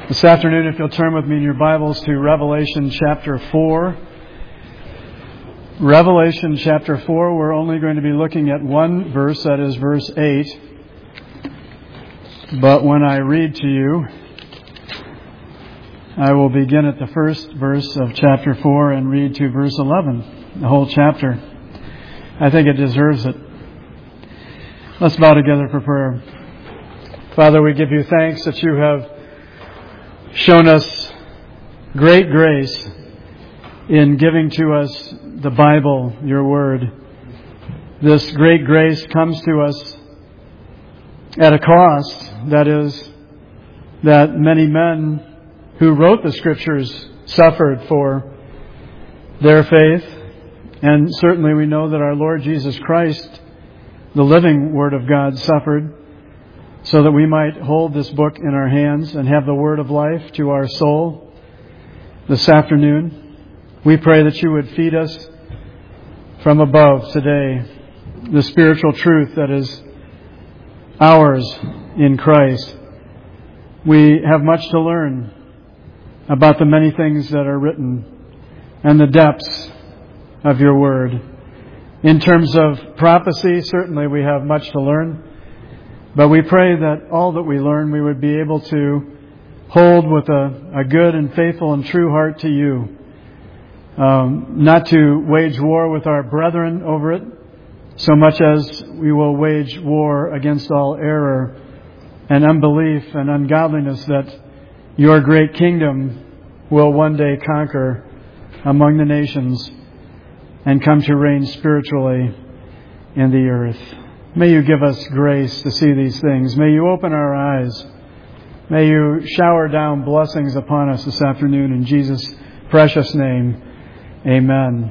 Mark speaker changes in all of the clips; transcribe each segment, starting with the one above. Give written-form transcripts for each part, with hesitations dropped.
Speaker 1: This afternoon, if you'll turn with me in your Bibles to Revelation chapter 4. Revelation chapter 4, we're only going to be looking at one verse, that is verse 8. But when I read to you, I will begin at the first verse of chapter 4 and read to verse 11, the whole chapter. I think it deserves it. Let's bow together for prayer. Father, we give you thanks that you have shown us great grace in giving to us the Bible, your Word. This great grace comes to us at a cost, that is, that many men who wrote the Scriptures suffered for their faith. And certainly we know that our Lord Jesus Christ, the living Word of God, suffered so that we might hold this book in our hands and have the word of life to our soul. This afternoon, we pray that you would feed us from above today the spiritual truth that is ours in Christ. We have much to learn about the many things that are written and the depths of your word. In terms of prophecy, certainly we have much to learn. But we pray that all that we learn, we would be able to hold with a good and faithful and true heart to you. Not to wage war with our brethren over it, so much as we will wage war against all error and unbelief and ungodliness that your great kingdom will one day conquer among the nations and come to reign spiritually in the earth. May you give us grace to see these things. May you open our eyes. May you shower down blessings upon us this afternoon in Jesus' precious name. Amen.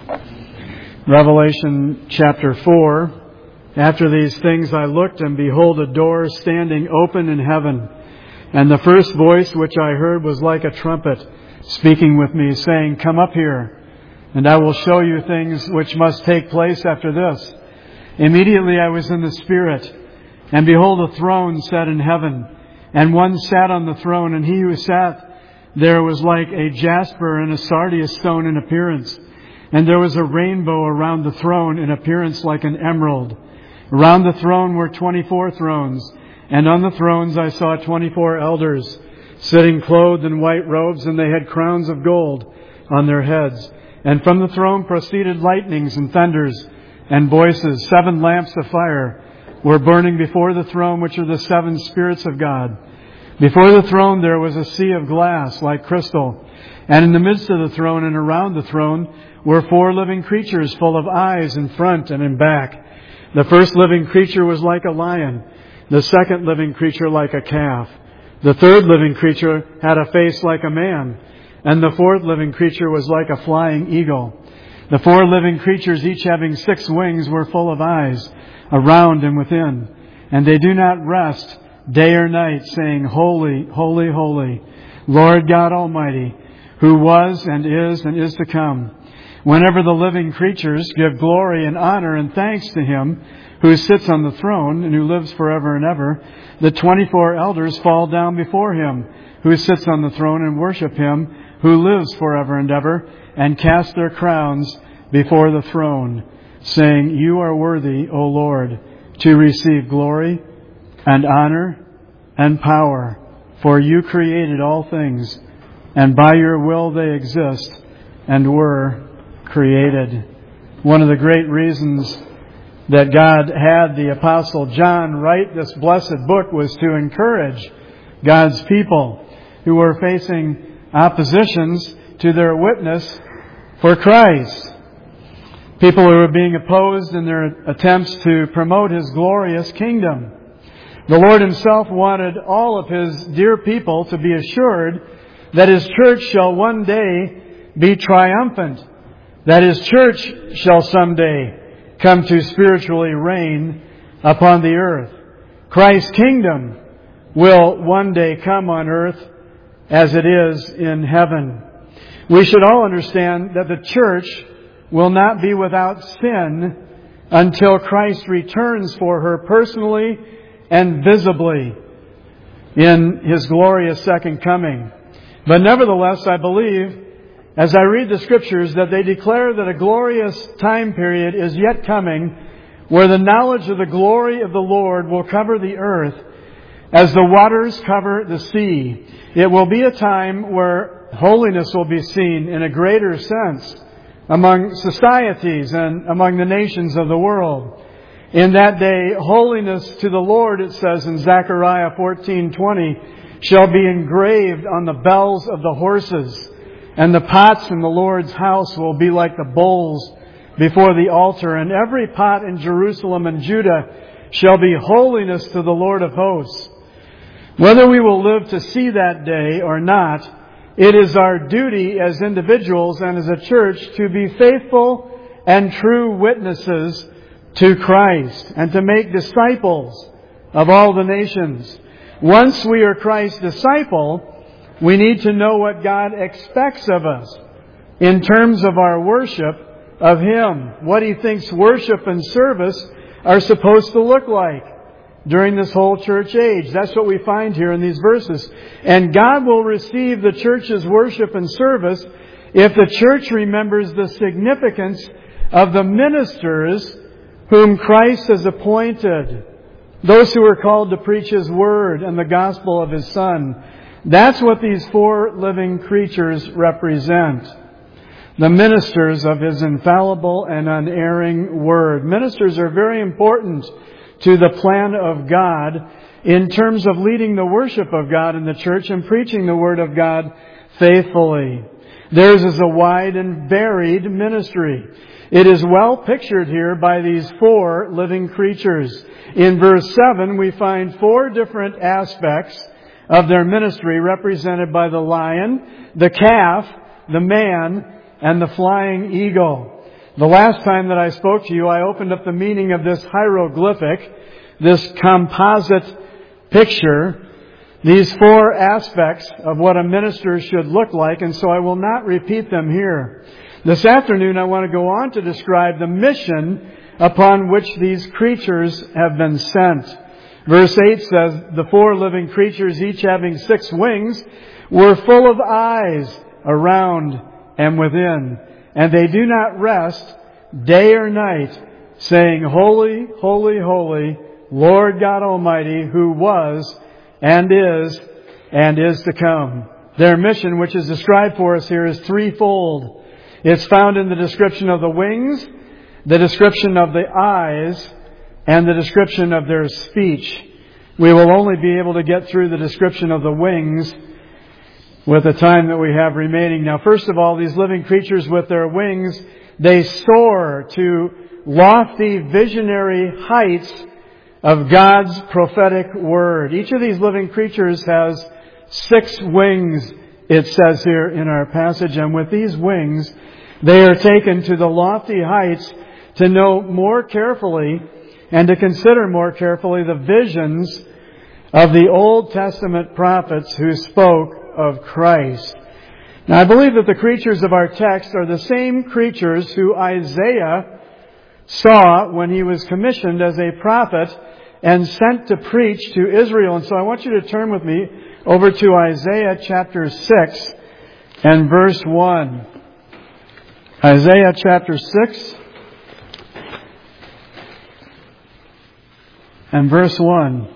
Speaker 1: Revelation chapter 4. After these things I looked, and behold, a door standing open in heaven. And the first voice which I heard was like a trumpet speaking with me, saying, Come up here, and I will show you things which must take place after this. Immediately I was in the Spirit, and behold, a throne set in heaven, and one sat on the throne, and he who sat there was like a jasper and a sardius stone in appearance. And there was a rainbow around the throne in appearance like an emerald. Around the throne were 24 thrones, and on the thrones I saw 24 elders, sitting clothed in white robes, and they had crowns of gold on their heads. And from the throne proceeded lightnings and thunders, and voices. 7 lamps of fire were burning before the throne, which are the 7 spirits of God. Before the throne there was a sea of glass like crystal. And in the midst of the throne and around the throne were 4 living creatures full of eyes in front and in back. The first living creature was like a lion. The second living creature like a calf. The third living creature had a face like a man. And the fourth living creature was like a flying eagle. The 4 living creatures, each having 6 wings, were full of eyes around and within. And they do not rest day or night, saying, Holy, holy, holy, Lord God Almighty, who was and is to come. Whenever the living creatures give glory and honor and thanks to Him who sits on the throne and who lives forever and ever, the 24 elders fall down before Him who sits on the throne and worship Him who lives forever and ever, and cast their crowns before the throne, saying, You are worthy, O Lord, to receive glory and honor and power, for you created all things, and by your will they exist and were created. One of the great reasons that God had the Apostle John write this blessed book was to encourage God's people who were facing oppositions to their witness for Christ. People who were being opposed in their attempts to promote His glorious kingdom. The Lord Himself wanted all of His dear people to be assured that His church shall one day be triumphant, that His church shall someday come to spiritually reign upon the earth. Christ's kingdom will one day come on earth as it is in heaven. We should all understand that the church will not be without sin until Christ returns for her personally and visibly. in His glorious second coming. But nevertheless, I believe, as I read the Scriptures, that they declare that a glorious time period is yet coming where the knowledge of the glory of the Lord will cover the earth as the waters cover the sea. It will be a time where holiness will be seen in a greater sense among societies and among the nations of the world. In that day, holiness to the Lord, it says in Zechariah 14:20, shall be engraved on the bells of the horses, and the pots in the Lord's house will be like the bowls before the altar, and every pot in Jerusalem and Judah shall be holiness to the Lord of hosts. Whether we will live to see that day or not, it is our duty as individuals and as a church to be faithful and true witnesses to Christ and to make disciples of all the nations. Once we are Christ's disciple, we need to know what God expects of us in terms of our worship of Him, what He thinks worship and service are supposed to look like during this whole church age. That's what we find here in these verses. And God will receive the church's worship and service if the church remembers the significance of the ministers whom Christ has appointed, those who are called to preach His Word and the gospel of His Son. That's what these four living creatures represent. The ministers of His infallible and unerring Word. Ministers are very important to the plan of God in terms of leading the worship of God in the church and preaching the Word of God faithfully. Theirs is a wide and varied ministry. It is well pictured here by these four living creatures. In verse 7, we find four different aspects of their ministry represented by the lion, the calf, the man, and the flying eagle. The last time that I spoke to you, I opened up the meaning of this hieroglyphic, this composite picture, these four aspects of what a minister should look like, and so I will not repeat them here. This afternoon, I want to go on to describe the mission upon which these creatures have been sent. Verse 8 says, the four living creatures, each having 6 wings, were full of eyes around and within, and they do not rest day or night, saying, Holy, holy, holy, Lord God Almighty, who was and is to come. Their mission, which is described for us here, is threefold. It's found in the description of the wings, the description of the eyes, and the description of their speech. We will only be able to get through the description of the wings with the time that we have remaining. Now, first of all, these living creatures with their wings, they soar to lofty visionary heights of God's prophetic Word. Each of these living creatures has 6 wings, it says here in our passage. And with these wings, they are taken to the lofty heights to know more carefully and to consider more carefully the visions of the Old Testament prophets who spoke of Christ. Now, I believe that the creatures of our text are the same creatures who Isaiah saw when he was commissioned as a prophet and sent to preach to Israel. And so I want you to turn with me over to Isaiah chapter 6 and verse 1. Isaiah chapter 6 and verse 1.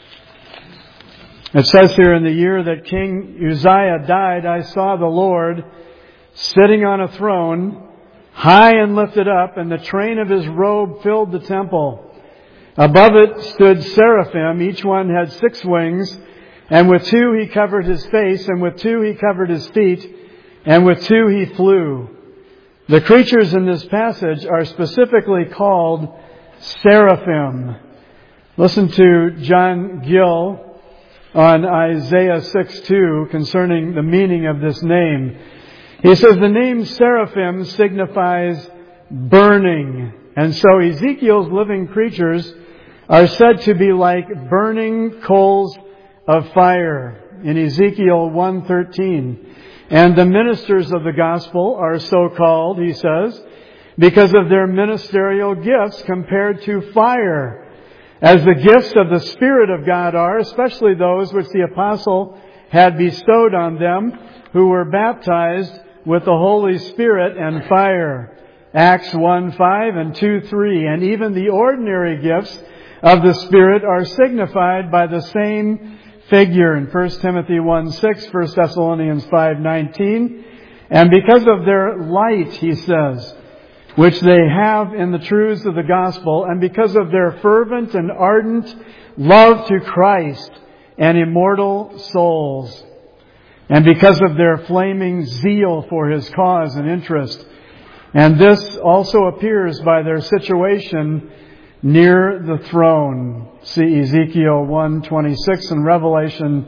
Speaker 1: It says here, in the year that King Uzziah died, I saw the Lord sitting on a throne, high and lifted up, and the train of His robe filled the temple. Above it stood seraphim. Each one had 6 wings, and with 2 He covered His face, and with 2 He covered His feet, and with 2 He flew. The creatures in this passage are specifically called seraphim. Listen to John Gill on Isaiah 6:2 concerning the meaning of this name. He says the name seraphim signifies burning. And so Ezekiel's living creatures are said to be like burning coals of fire in Ezekiel 1:13. And the ministers of the gospel are so called, he says, because of their ministerial gifts compared to fire. as the gifts of the Spirit of God are, especially those which the apostle had bestowed on them who were baptized with the Holy Spirit and fire. Acts 1:5 and 2:3. And even the ordinary gifts of the Spirit are signified by the same figure in 1 Timothy 1:6, 1 Thessalonians 5:19. And because of their light, he says, which they have in the truths of the gospel, and because of their fervent and ardent love to Christ and immortal souls, and because of their flaming zeal for His cause and interest. And this also appears by their situation near the throne. See Ezekiel 1:26 and Revelation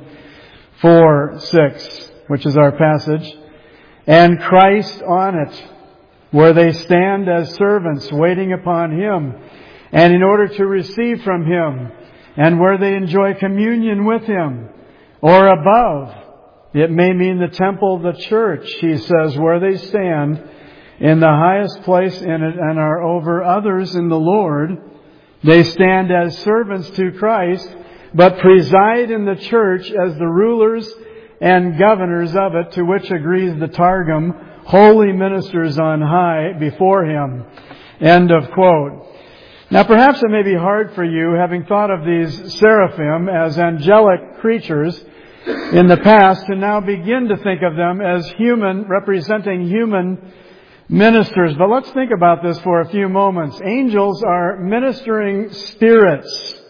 Speaker 1: 4:6, which is our passage. And Christ on it, where they stand as servants waiting upon Him, and in order to receive from Him, and where they enjoy communion with Him, or above. It may mean the temple, the church, he says, where they stand in the highest place in it and are over others in the Lord. They stand as servants to Christ, but preside in the church as the rulers and governors of it, to which agrees the Targum, holy ministers on high before Him. End of quote. Now perhaps it may be hard for you, having thought of these seraphim as angelic creatures in the past, to now begin to think of them as human, representing human ministers. But let's think about this for a few moments. Angels are ministering spirits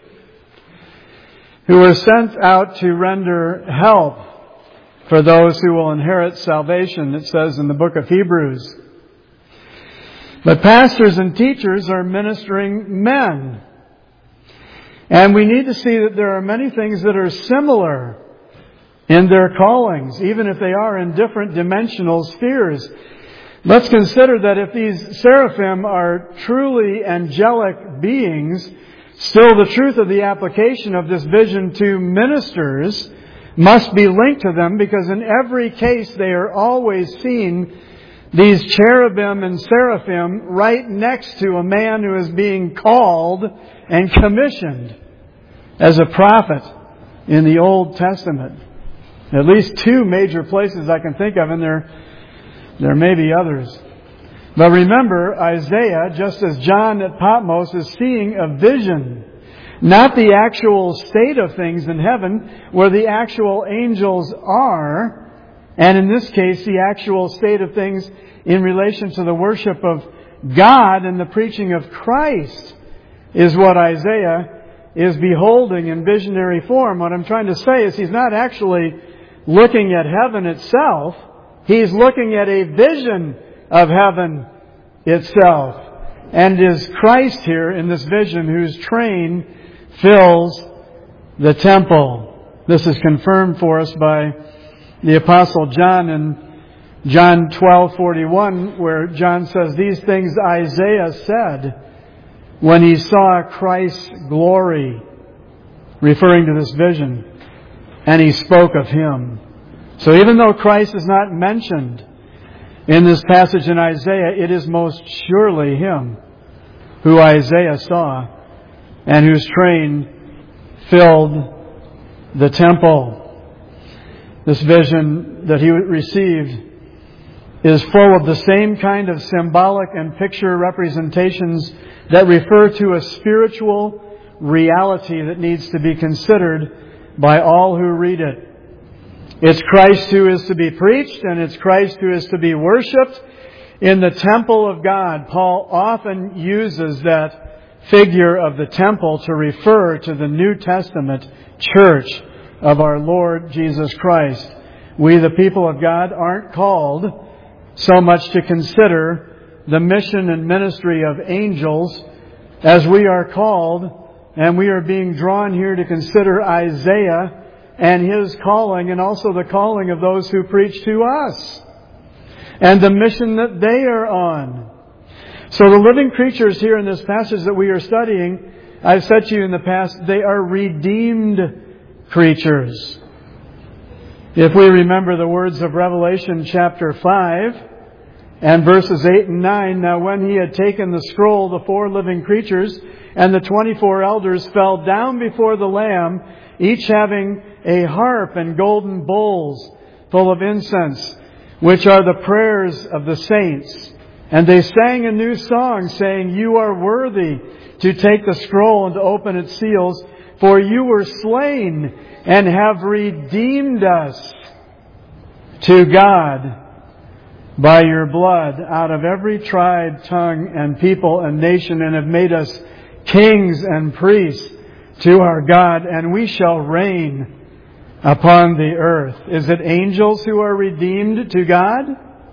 Speaker 1: who are sent out to render help for those who will inherit salvation, it says in the book of Hebrews. But pastors and teachers are ministering men. And we need to see that there are many things that are similar in their callings, even if they are in different dimensional spheres. Let's consider that if these seraphim are truly angelic beings, still the truth of the application of this vision to ministers must be linked to them, because in every case they are always seen, these cherubim and seraphim, right next to a man who is being called and commissioned as a prophet in the Old Testament. At least two major places I can think of, and there may be others. But remember, Isaiah, just as John at Patmos, is seeing a vision, not the actual state of things in heaven where the actual angels are, and in this case the actual state of things in relation to the worship of God and the preaching of Christ is what Isaiah is beholding in visionary form. What I'm trying to say is he's not actually looking at heaven itself. He's looking at a vision of heaven itself. And is Christ here in this vision whose train fills the temple. This is confirmed for us by the Apostle John in John 12:41, where John says, "These things Isaiah said when he saw Christ's glory," referring to this vision, "and he spoke of Him." So even though Christ is not mentioned in this passage in Isaiah, it is most surely Him who Isaiah saw and whose train filled the temple. This vision that he received is full of the same kind of symbolic and picture representations that refer to a spiritual reality that needs to be considered by all who read it. It's Christ who is to be preached, and it's Christ who is to be worshipped in the temple of God. Paul often uses that figure of the temple to refer to the New Testament church of our Lord Jesus Christ. We, the people of God, aren't called so much to consider the mission and ministry of angels as we are called, and we are being drawn here to consider Isaiah and his calling, and also the calling of those who preach to us and the mission that they are on. So the living creatures here in this passage that we are studying, I've said to you in the past, they are redeemed creatures. If we remember the words of Revelation chapter 5, And verses 8 and 9, now when he had taken the scroll, the 4 living creatures and the 24 elders fell down before the Lamb, each having a harp and golden bowls full of incense, which are the prayers of the saints. And they sang a new song, saying, You are worthy to take the scroll and to open its seals, for you were slain and have redeemed us to God by your blood out of every tribe, tongue, and people and nation, and have made us kings and priests to our God, and we shall reign upon the earth. Is it angels who are redeemed to God?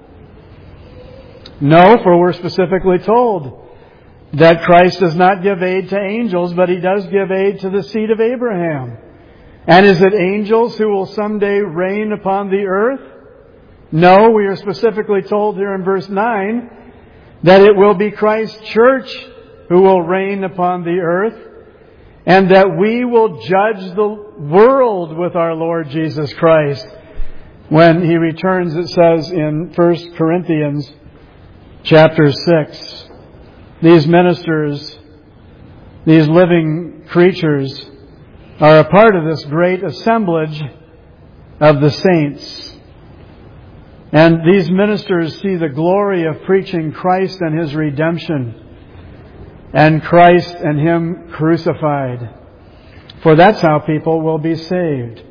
Speaker 1: No, for we're specifically told that Christ does not give aid to angels, but He does give aid to the seed of Abraham. And is it angels who will someday reign upon the earth? No, we are specifically told here in verse 9 that it will be Christ's church who will reign upon the earth, and that we will judge the world with our Lord Jesus Christ when He returns, it says in 1 Corinthians chapter 6. These ministers, these living creatures, are a part of this great assemblage of the saints. And these ministers see the glory of preaching Christ and His redemption, and Christ and Him crucified. For that's how people will be saved.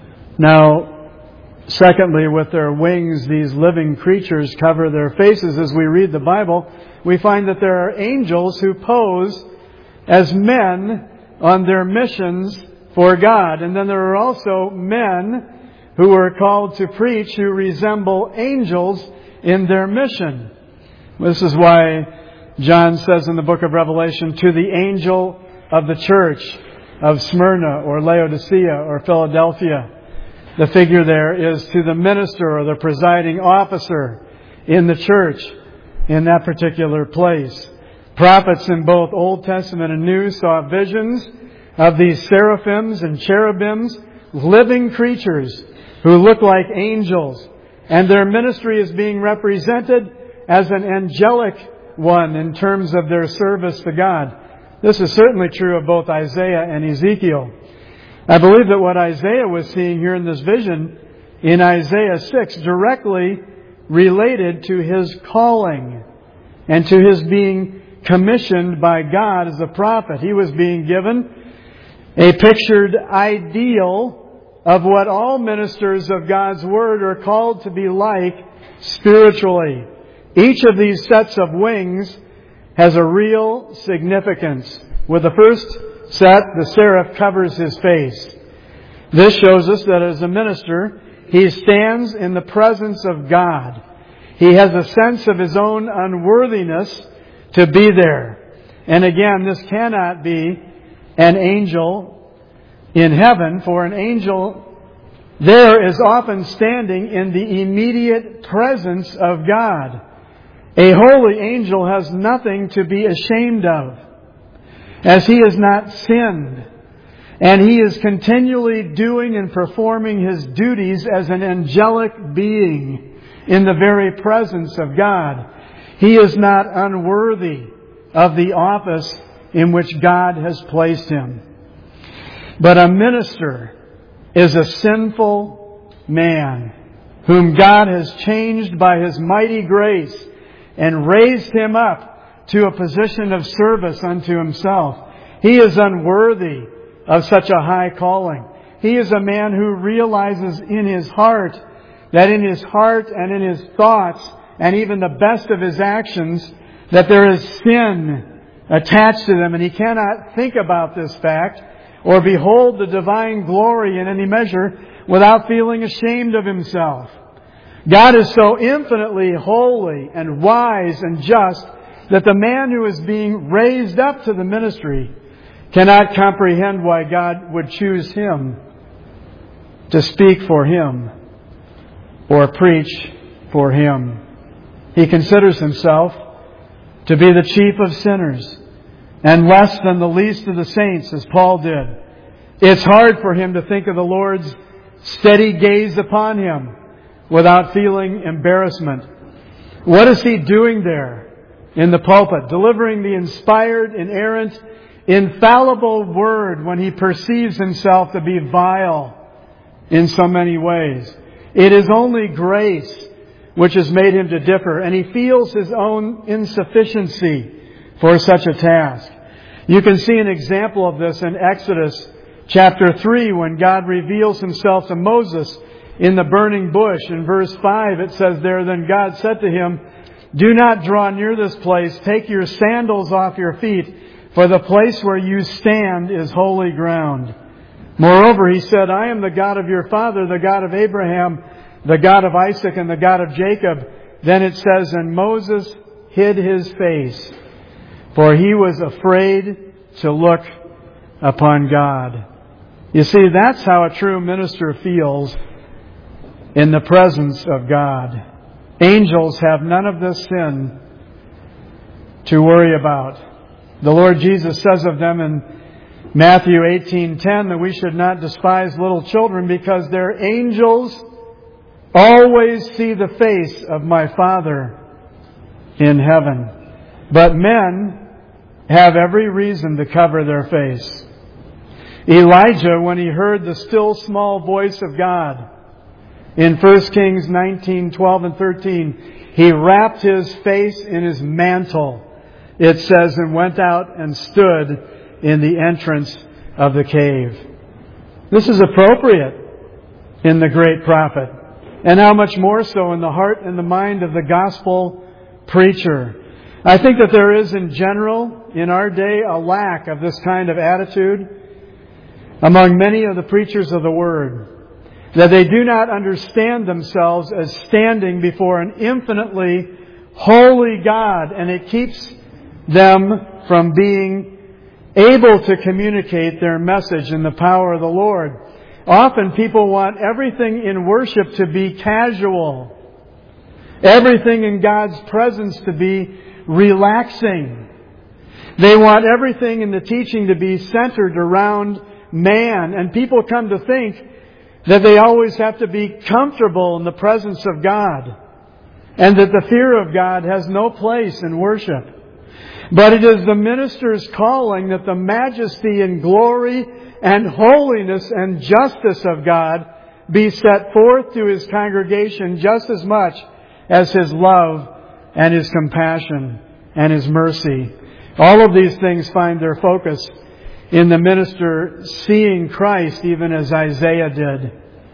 Speaker 1: Now, secondly, with their wings, these living creatures cover their faces. As we read the Bible, we find that there are angels who pose as men on their missions for God. And then there are also men who are called to preach who resemble angels in their mission. This is why John says in the book of Revelation, to the angel of the church of Smyrna or Laodicea or Philadelphia. The figure there is to the minister or the presiding officer in the church in that particular place. Prophets in both Old Testament and New saw visions of these seraphims and cherubims, living creatures who look like angels. And their ministry is being represented as an angelic one in terms of their service to God. This is certainly true of both Isaiah and Ezekiel. I believe that what Isaiah was seeing here in this vision in Isaiah 6 directly related to his calling and to his being commissioned by God as a prophet. He was being given a pictured ideal of what all ministers of God's Word are called to be like spiritually. Each of these sets of wings has a real significance. With the first set, the seraph covers his face. This shows us that as a minister, he stands in the presence of God. He has a sense of his own unworthiness to be there. And again, this cannot be an angel in heaven, for an angel there is often standing in the immediate presence of God. A holy angel has nothing to be ashamed of, as he has not sinned, and he is continually doing and performing his duties as an angelic being in the very presence of God. He is not unworthy of the office in which God has placed him. But a minister is a sinful man whom God has changed by His mighty grace and raised him up to a position of service unto Himself. He is unworthy of such a high calling. He is a man who realizes in his heart that in his heart and in his thoughts and even the best of his actions that there is sin attached to them, and he cannot think about this fact or behold the divine glory in any measure without feeling ashamed of himself. God is so infinitely holy and wise and just that the man who is being raised up to the ministry cannot comprehend why God would choose him to speak for Him or preach for Him. He considers himself to be the chief of sinners and less than the least of the saints, as Paul did. It's hard for him to think of the Lord's steady gaze upon him without feeling embarrassment. What is he doing there in the pulpit? Delivering the inspired, inerrant, infallible Word when he perceives himself to be vile in so many ways. It is only grace which has made him to differ, and he feels his own insufficiency for such a task. You can see an example of this in Exodus chapter 3 when God reveals himself to Moses in the burning bush. In verse 5 it says there, "Then God said to him, 'Do not draw near this place. Take your sandals off your feet, for the place where you stand is holy ground.' Moreover, he said, 'I am the God of your father, the God of Abraham, the God of Isaac, and the God of Jacob.' Then it says, 'And Moses hid his face, for he was afraid to look upon God.'" You see, that's how a true minister feels in the presence of God. Angels have none of this sin to worry about. The Lord Jesus says of them in Matthew 18:10 that we should not despise little children because their angels always see the face of my Father in heaven. But men have every reason to cover their face. Elijah, when he heard the still small voice of God, in 1 Kings 19:12 and 13, he wrapped his face in his mantle, it says, and went out and stood in the entrance of the cave. This is appropriate in the great prophet, and how much more so in the heart and the mind of the gospel preacher. I think that there is in general in our day a lack of this kind of attitude among many of the preachers of the Word, that they do not understand themselves as standing before an infinitely holy God, and it keeps them from being able to communicate their message in the power of the Lord. Often people want everything in worship to be casual, everything in God's presence to be relaxing. They want everything in the teaching to be centered around man, and people come to think that they always have to be comfortable in the presence of God, and that the fear of God has no place in worship. But it is the minister's calling that the majesty and glory and holiness and justice of God be set forth to His congregation just as much as His love and His compassion and His mercy. All of these things find their focus in the minister seeing Christ, even as Isaiah did,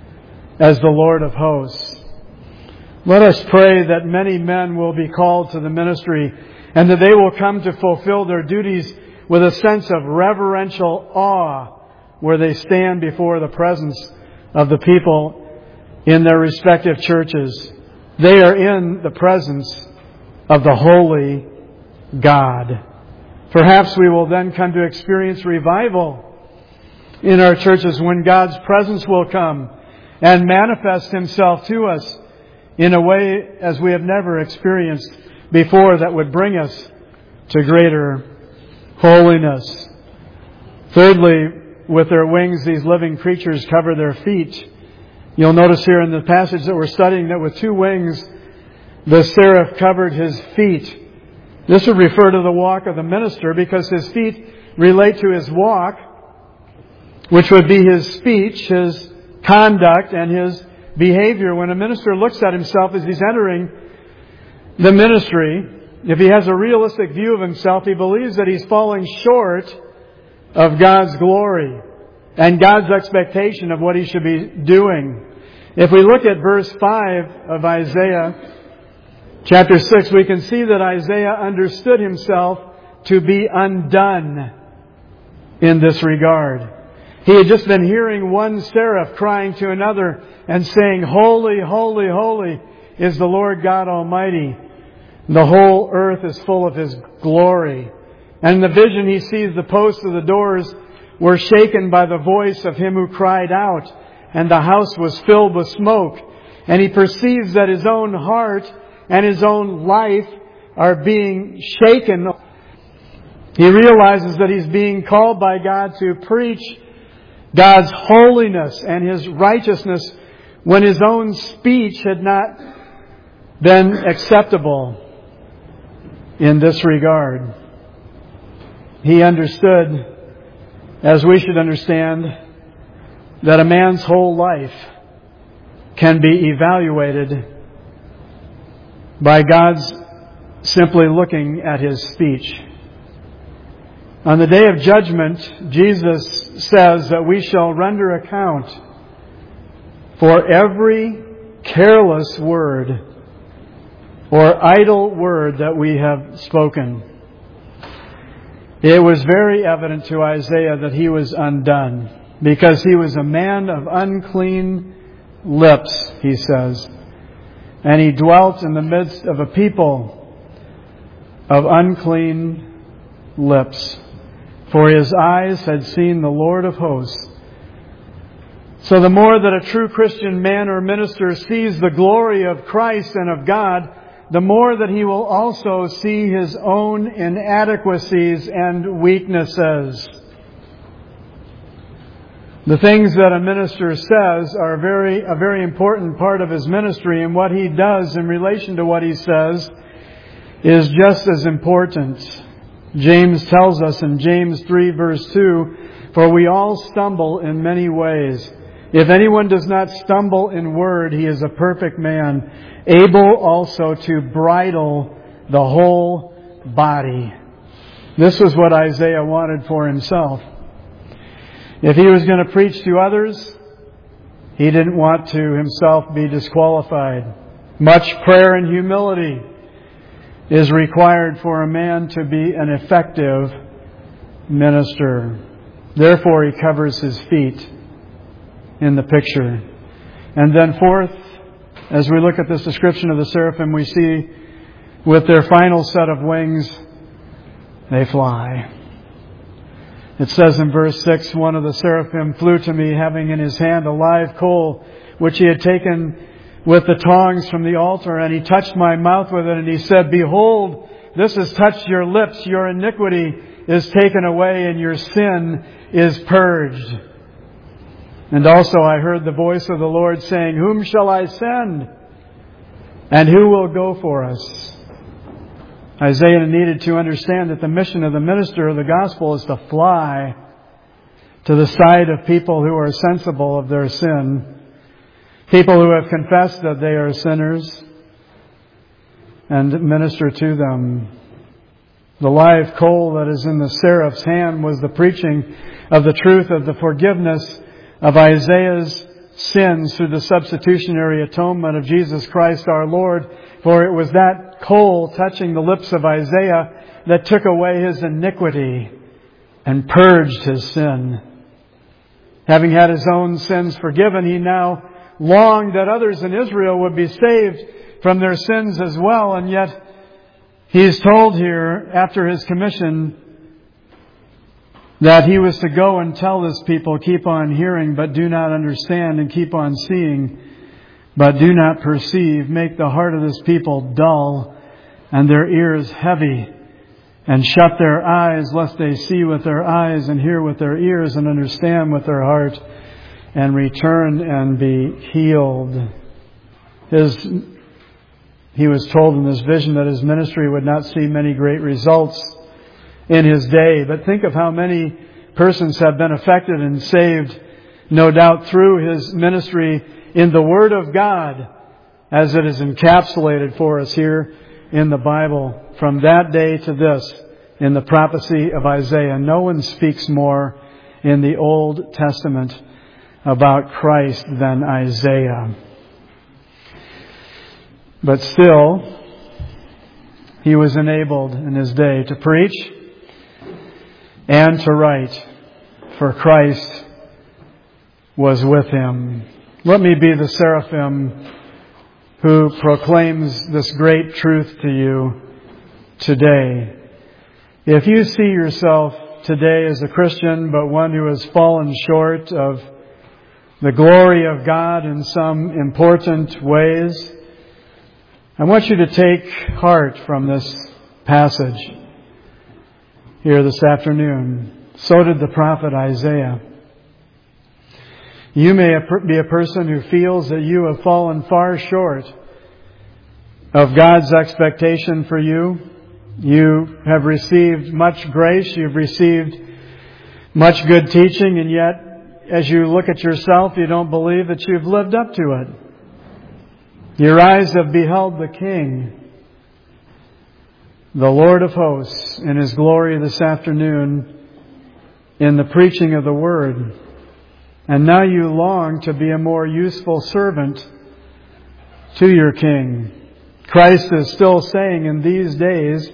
Speaker 1: as the Lord of hosts. Let us pray that many men will be called to the ministry, and that they will come to fulfill their duties with a sense of reverential awe where they stand before the presence of the people in their respective churches. They are in the presence of the holy God. Perhaps we will then come to experience revival in our churches when God's presence will come and manifest Himself to us in a way as we have never experienced before, that would bring us to greater holiness. Thirdly, with their wings, these living creatures cover their feet. You'll notice here in the passage that we're studying that with two wings, the seraph covered his feet. This would refer to the walk of the minister, because his feet relate to his walk, which would be his speech, his conduct, and his behavior. When a minister looks at himself as he's entering the ministry, if he has a realistic view of himself, he believes that he's falling short of God's glory and God's expectation of what he should be doing. If we look at verse 5 of Isaiah chapter 6, we can see that Isaiah understood himself to be undone in this regard. He had just been hearing one seraph crying to another and saying, "Holy, holy, holy is the Lord God Almighty. The whole earth is full of His glory." And in the vision he sees the posts of the doors were shaken by the voice of him who cried out, and the house was filled with smoke. And he perceives that his own heart and his own life are being shaken. He realizes that he's being called by God to preach God's holiness and His righteousness when his own speech had not been acceptable in this regard. He understood, as we should understand, that a man's whole life can be evaluated by God's simply looking at his speech. On the day of judgment, Jesus says that we shall render account for every careless word or idle word that we have spoken. It was very evident to Isaiah that he was undone, because he was a man of unclean lips, he says. And he dwelt in the midst of a people of unclean lips. For his eyes had seen the Lord of hosts. So the more that a true Christian man or minister sees the glory of Christ and of God, the more that he will also see his own inadequacies and weaknesses. The things that a minister says are a very important part of his ministry, and what he does in relation to what he says is just as important. James tells us in James 3 verse 2, "For we all stumble in many ways. If anyone does not stumble in word, he is a perfect man, able also to bridle the whole body." This was what Isaiah wanted for himself. If he was going to preach to others, he didn't want to himself be disqualified. Much prayer and humility is required for a man to be an effective minister. Therefore, he covers his feet in the picture. And then fourth, as we look at this description of the seraphim, we see with their final set of wings, they fly. It says in verse 6, "One of the seraphim flew to me, having in his hand a live coal, which he had taken with the tongs from the altar, and he touched my mouth with it, and he said, 'Behold, this has touched your lips, your iniquity is taken away, and your sin is purged.' And also I heard the voice of the Lord saying, 'Whom shall I send? And who will go for us?'" Isaiah needed to understand that the mission of the minister of the gospel is to fly to the side of people who are sensible of their sin, people who have confessed that they are sinners, and minister to them. The live coal that is in the seraph's hand was the preaching of the truth of the forgiveness of Isaiah's sins through the substitutionary atonement of Jesus Christ our Lord. For it was that coal touching the lips of Isaiah that took away his iniquity and purged his sin. Having had his own sins forgiven, he now longed that others in Israel would be saved from their sins as well. And yet he is told here, after his commission, that he was to go and tell this people, "Keep on hearing, but do not understand, and keep on seeing, but do not perceive. Make the heart of this people dull, and their ears heavy, and shut their eyes, lest they see with their eyes, and hear with their ears, and understand with their heart, and return and be healed." He was told in this vision that his ministry would not see many great results in his day. But think of how many persons have been affected and saved, no doubt through his ministry in the Word of God, as it is encapsulated for us here in the Bible. From that day to this, in the prophecy of Isaiah, no one speaks more in the Old Testament about Christ than Isaiah. But still, he was enabled in his day to preach and to write, for Christ was with him. Let me be the seraphim who proclaims this great truth to you today. If you see yourself today as a Christian, but one who has fallen short of the glory of God in some important ways, I want you to take heart from this passage here this afternoon. So did the prophet Isaiah. You may be a person who feels that you have fallen far short of God's expectation for you. You have received much grace, you've received much good teaching, and yet, as you look at yourself, you don't believe that you've lived up to it. Your eyes have beheld the King, the Lord of hosts, in His glory this afternoon in the preaching of the Word. And now you long to be a more useful servant to your King. Christ is still saying in these days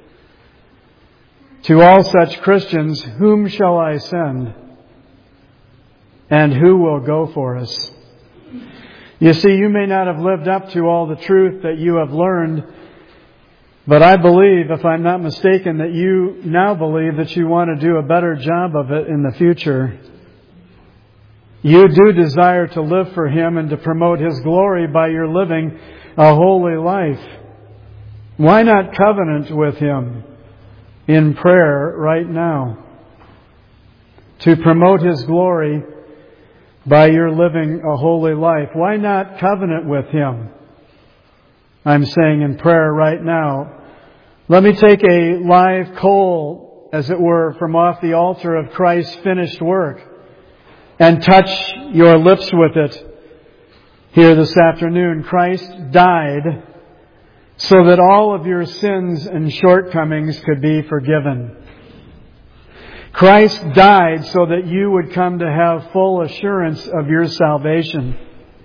Speaker 1: to all such Christians, "Whom shall I send? And who will go for us?" You see, you may not have lived up to all the truth that you have learned, but I believe, if I'm not mistaken, that you now believe that you want to do a better job of it in the future. You do desire to live for Him and to promote His glory by your living a holy life. Why not covenant with Him in prayer right now to promote His glory by your living a holy life? Why not covenant with Him? I'm saying in prayer right now. Let me take a live coal, as it were, from off the altar of Christ's finished work and touch your lips with it here this afternoon. Christ died so that all of your sins and shortcomings could be forgiven. Christ died so that you would come to have full assurance of your salvation.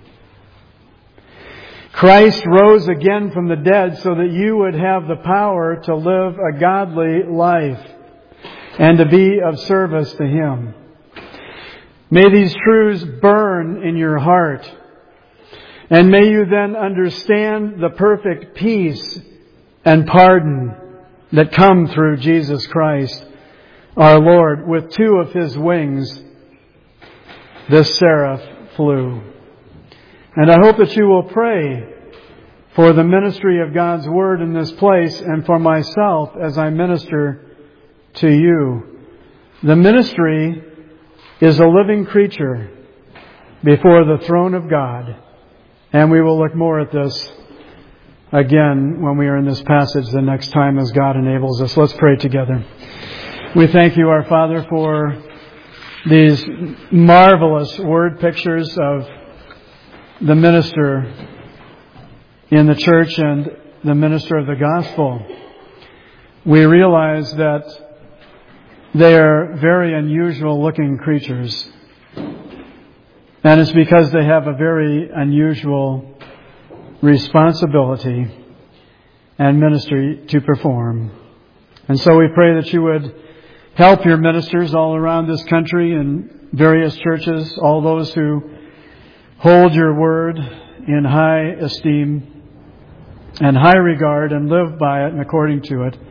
Speaker 1: Christ rose again from the dead so that you would have the power to live a godly life and to be of service to Him. May these truths burn in your heart. And may you then understand the perfect peace and pardon that come through Jesus Christ, our Lord. With two of His wings, this seraph flew. And I hope that you will pray for the ministry of God's Word in this place and for myself as I minister to you. The ministry is a living creature before the throne of God. And we will look more at this again when we are in this passage the next time as God enables us. Let's pray together. We thank You, our Father, for these marvelous word pictures of the minister in the church and the minister of the gospel. We realize that they are very unusual looking creatures. And it's because they have a very unusual responsibility and ministry to perform. And so we pray that You would help Your ministers all around this country and various churches, all those who hold Your word in high esteem and high regard and live by it and according to it.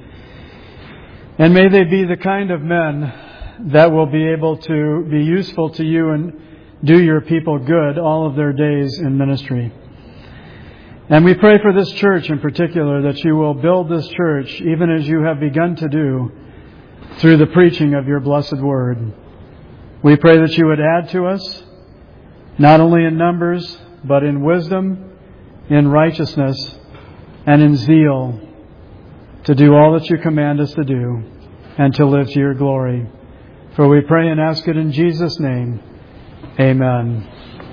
Speaker 1: And may they be the kind of men that will be able to be useful to You and do Your people good all of their days in ministry. And we pray for this church in particular, that You will build this church even as You have begun to do through the preaching of Your blessed word. We pray that You would add to us, not only in numbers, but in wisdom, in righteousness, and in zeal, to do all that You command us to do and to live to Your glory. For we pray and ask it in Jesus' name. Amen.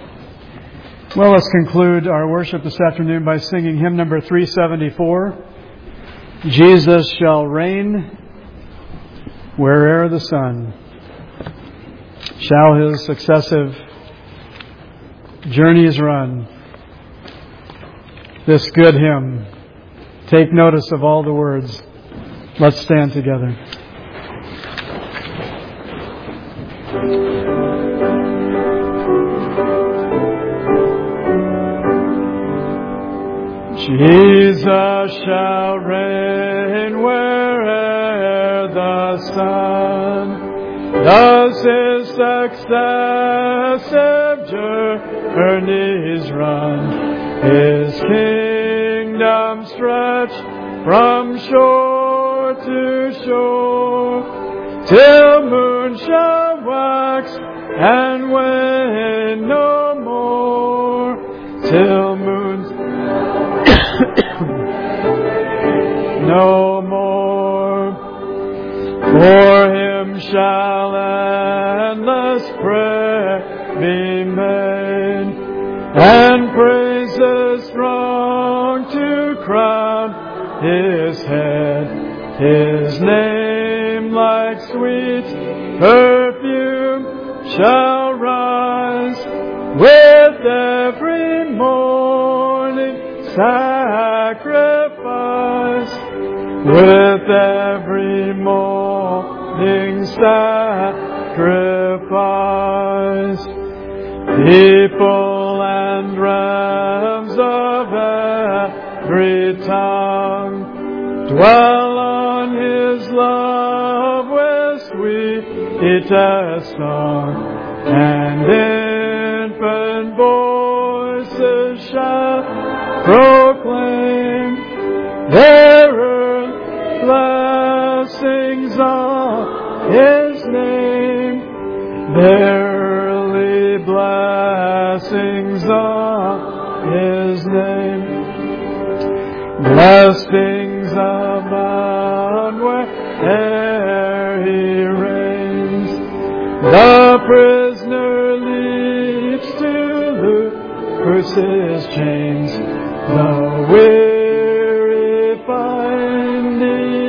Speaker 1: Well, let's conclude our worship this afternoon by singing hymn number 374. Jesus shall reign where'er the sun. Shall His successive journeys run. This good hymn. Take notice of all the words. Let's stand together. Jesus shall reign where'er the sun does His successive journeys run. His kingdom stretch from shore to shore, till moon shall wax and wane no more, till moon's no more. For him shall endless prayer be made, and praises strong to crown his head. His name like sweet perfume shall rise with every morning sacrifice, with every morning sacrifice. People and realms of every tongue dwell on his love with sweetest song, and infant voices shall proclaim their blessings on his name, their early blessings on his name. Blessings abound where'er he reigns. The prisoner leaps to loose his chains. The weary find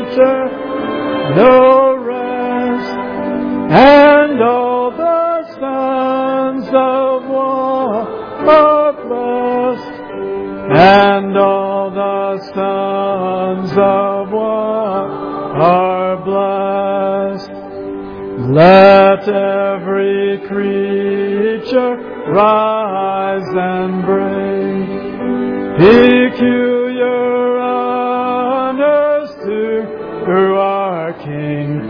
Speaker 1: eternal rest, and all the sons of war are blessed, and all the sons of one are blessed. Let every creature rise and bring peculiar honors to our King.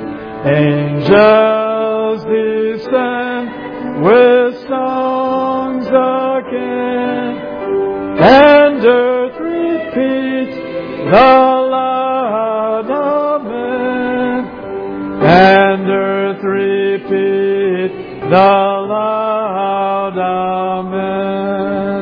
Speaker 1: Angels descend with songs again, and earth repeats the loud amen, and earth repeats the loud amen.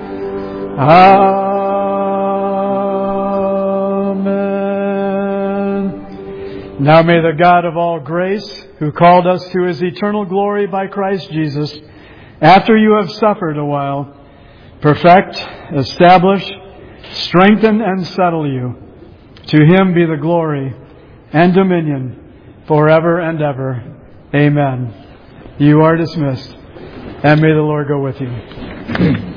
Speaker 1: Amen. Now may the God of all grace, who called us to his eternal glory by Christ Jesus, after you have suffered a while, perfect, establish, strengthen, and settle you. To him be the glory and dominion forever and ever. Amen. You are dismissed, and may the Lord go with you.